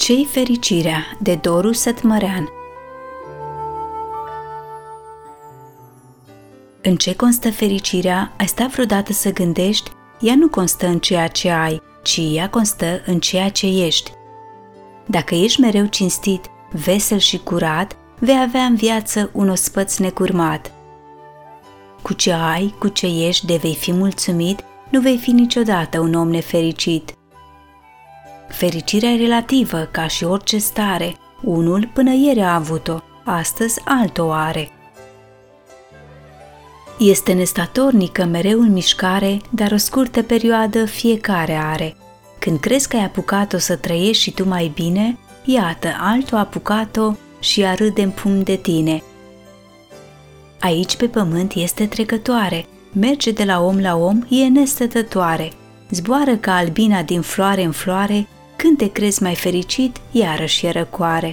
Ce-i fericirea, de Doru Sătmărean. În ce constă fericirea? Ai stat vreodată să gândești? Ea nu constă în ceea ce ai, ci ea constă în ceea ce ești. Dacă ești mereu cinstit, vesel și curat, vei avea în viață un ospăț necurmat. Cu ce ai, cu ce ești, de vei fi mulțumit, nu vei fi niciodată un om nefericit. Fericirea e relativă, ca și orice stare. Unul până ieri a avut-o, astăzi altul o are. Este nestatornică, mereu în mișcare, dar o scurtă perioadă fiecare are. Când crezi că ai apucat-o să trăiești și tu mai bine, iată, altul a apucat-o și ea râde în pumn de tine. Aici pe pământ este trecătoare, merge de la om, e nestătătoare. Zboară ca albina din floare în floare, când te crezi mai fericit, iarăși e răcoare.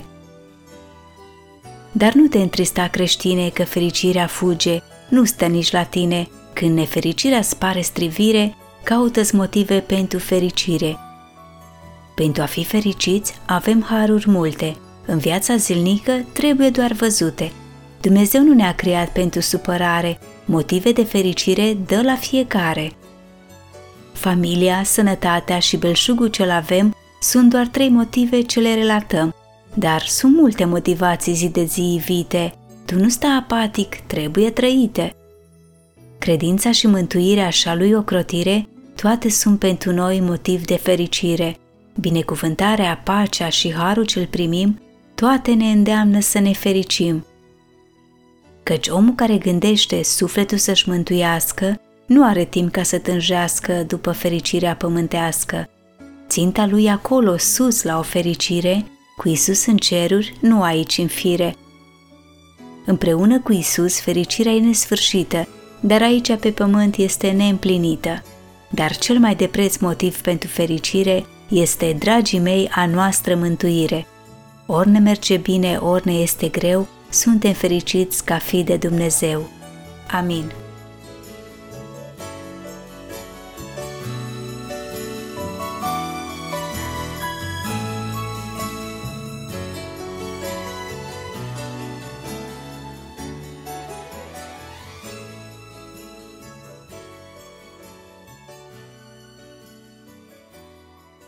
Dar nu te întrista, creștine, că fericirea fuge, nu stă nici la tine. Când nefericirea-ți pare strivire, caută-ți motive pentru fericire. Pentru a fi fericiți avem haruri multe, în viața zilnică trebuie doar văzute. Dumnezeu nu ne-a creat pentru supărare, motive de fericire dă la fiecare. Familia, sănătatea și belșugul ce-l avem sunt doar 3 motive ce le relatăm, dar sunt multe motivații zi de zi ivite. Tu nu sta apatic, trebuie trăite. Credința și mântuirea și a lui ocrotire, toate sunt pentru noi motiv de fericire. Binecuvântarea, pacea și harul ce-l primim, toate ne îndeamnă să ne fericim. Căci omul care gândește sufletul să-și mântuiască, nu are timp ca să tânjească după fericirea pământească. Ținta lui acolo, sus, la o fericire, cu Iisus în ceruri, nu aici în fire. Împreună cu Iisus, fericirea e nesfârșită, dar aici pe pământ este neîmplinită. Dar cel mai de preț motiv pentru fericire este, dragii mei, a noastră mântuire. Ori ne merge bine, ori ne este greu, suntem fericiți ca fii de Dumnezeu. Amin.